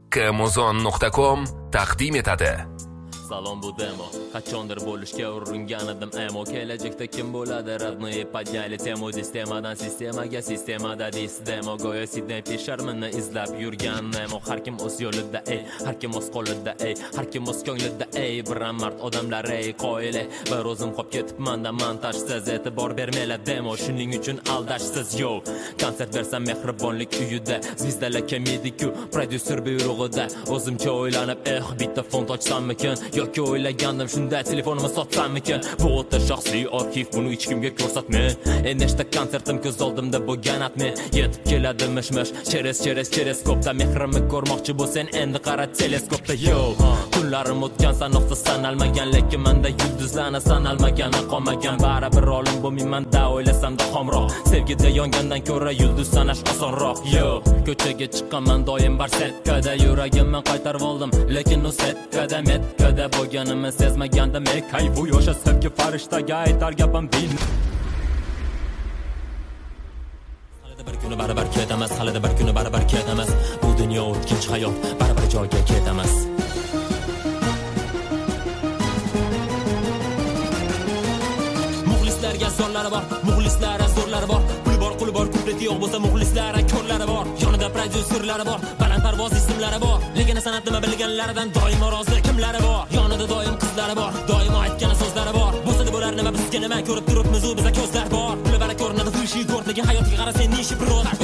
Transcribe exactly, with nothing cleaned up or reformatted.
Amazon nuqta com taqdim etadi. Salom bu demo, qachondir bo'lishga uringan edim, ammo kelajakda kim bo'ladi? Radnoye подняли temu sistemadan sistemaga, sistemada demo go'yo Sidney Fishermanni izlab yurgan ammo har kim o'z yo'lida, ey, har kim o'z qo'lida, ey, har kim o'z ko'nglida, ey, biram mard odamlar, ey, qo'yile, bir o'zim qolib ketibman-da montajsiz, e'tibor bermaylar demo, shuning uchun aldashsiz, yo. Konsert bersam mehribonlik uyida, zvizdalar kemidi-ku, prodyuser buyrug'ida, o'zimcha o'ylanib, eh, bitta font ochsammikin? Yoki o'ylagandim shunda telefonimni sotsammikin? Bu o'ta shaxsiy arxiv, buni hech kimga ko'rsatma. Endi nechta konsertim ko'z oldimda bo'lgan atme, yetib keladi mish-mish, cheres cheres chereskopda mehrimni ko'rmoqchi bo'lsan, endi qara teleskopda, yo. Kunlarim o'tgan sanoqda sanalmagan, lekin menda yulduzlarni sanalmagani qolmagan. Baribir olim bo'lmayman-da, o'ylasamda xomroq. Sevgida yongandan ko'ra yulduz sanash osonroq, yo. Ko'chaga chiqqanman doim bar setkada, yuragimni qaytarib oldim, lekin u setkada metkada bo'lganimni sezmagandim, ey, kayf bu yo'sha sevgi farishtaga aytar gapim bil. Halida bir kuni baribir ketamas, halida bir kuni baribir ketamas. Bu dunyo o'tkinchi hayot, baribir joyga ketamas. Muxlislarga sonlari bor, muxlislar zo'rlari bor. Puli bor, quli bor, kupleti yo'q bo'lsa muxlislar ko'rlari bor. Yonida prodyuserlari bor, balandparvoz ismlari bor. Lekin san'at nima bilganlaridan doim rozi kimlari bor. Yonida doim qizlari bor, doim aytgan so'zlari bor. Bo'lsa bo'lar nima bizga nima, ko'rib turibmiz u bizga ko'zlar bor. Puli bala ko'rinadi, fushi ko'rt, lekin hayotiga qarasang nishi birodar.